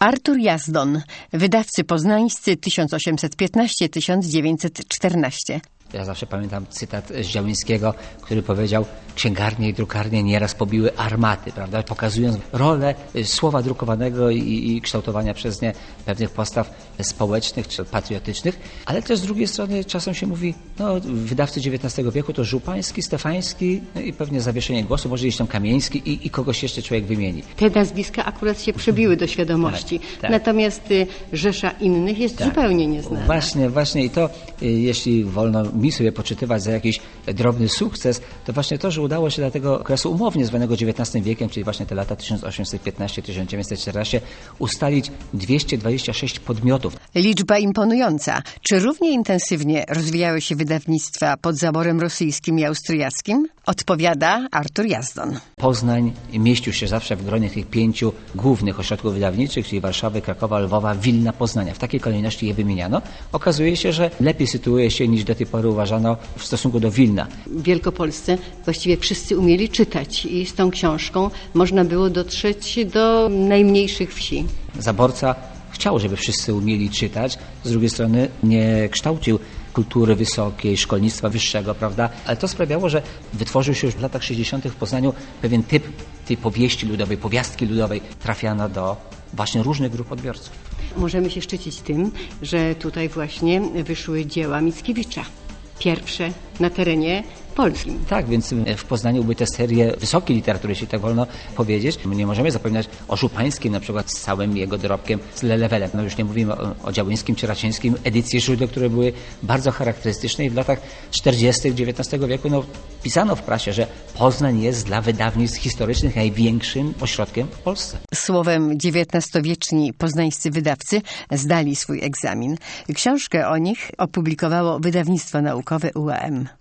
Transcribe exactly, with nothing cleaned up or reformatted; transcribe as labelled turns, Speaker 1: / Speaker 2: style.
Speaker 1: Artur Jazdon, wydawcy poznańscy tysiąc osiemset piętnaście do tysiąc dziewięćset czternaście.
Speaker 2: Ja zawsze pamiętam cytat z Działyńskiego, który powiedział: księgarnie i drukarnie nieraz pobiły armaty, prawda? Pokazując rolę słowa drukowanego i, i kształtowania przez nie pewnych postaw społecznych czy patriotycznych, ale też z drugiej strony czasem się mówi, no wydawcy dziewiętnastego wieku to Żupański, Stefański, no i pewnie zawieszenie głosu, może gdzieś tam Kamieński i, i kogoś jeszcze człowiek wymieni.
Speaker 1: Te nazwiska akurat się przebiły do świadomości,
Speaker 2: tak, tak.
Speaker 1: Natomiast y, rzesza innych jest
Speaker 2: tak.
Speaker 1: zupełnie nieznana.
Speaker 2: Właśnie, właśnie i to, y, jeśli wolno mi sobie poczytywać za jakiś drobny sukces, to właśnie to, że udało się dla tego okresu umownie zwanego dziewiętnastym wiekiem, czyli właśnie te lata tysiąc osiemset piętnaście do tysiąc dziewięćset czternaście, ustalić dwieście dwadzieścia sześć podmiotów.
Speaker 1: Liczba imponująca. Czy równie intensywnie rozwijały się wydawnictwa pod zaborem rosyjskim i austriackim? Odpowiada Artur Jazdon.
Speaker 2: Poznań mieścił się zawsze w gronie tych pięciu głównych ośrodków wydawniczych, czyli Warszawy, Krakowa, Lwowa, Wilna, Poznania. W takiej kolejności je wymieniano. Okazuje się, że lepiej sytuuje się niż do tej pory uważano w stosunku do Wilna.
Speaker 1: W Wielkopolsce właściwie wszyscy umieli czytać i z tą książką można było dotrzeć do najmniejszych wsi.
Speaker 2: Zaborca chciał, żeby wszyscy umieli czytać, z drugiej strony nie kształcił kultury wysokiej, szkolnictwa wyższego, prawda? Ale to sprawiało, że wytworzył się już w latach sześćdziesiątych w Poznaniu pewien typ tej powieści ludowej, powiastki ludowej, trafiana do właśnie różnych grup odbiorców.
Speaker 1: Możemy się szczycić tym, że tutaj właśnie wyszły dzieła Mickiewicza. Pierwsze na terenie polskim.
Speaker 2: Tak, więc w Poznaniu były te serie wysokiej literatury, jeśli tak wolno powiedzieć. My nie możemy zapominać o Żupańskim, na przykład z całym jego dorobkiem, z Lelewelem. No już nie mówimy o, o Działyńskim czy Raczyńskim, edycje źródeł, które były bardzo charakterystyczne i w latach czterdziestych dziewiętnastego wieku no, pisano w prasie, że Poznań jest dla wydawnictw historycznych największym ośrodkiem w Polsce.
Speaker 1: Słowem dziewiętnastowieczni poznańscy wydawcy zdali swój egzamin. Książkę o nich opublikowało wydawnictwo naukowe U A M.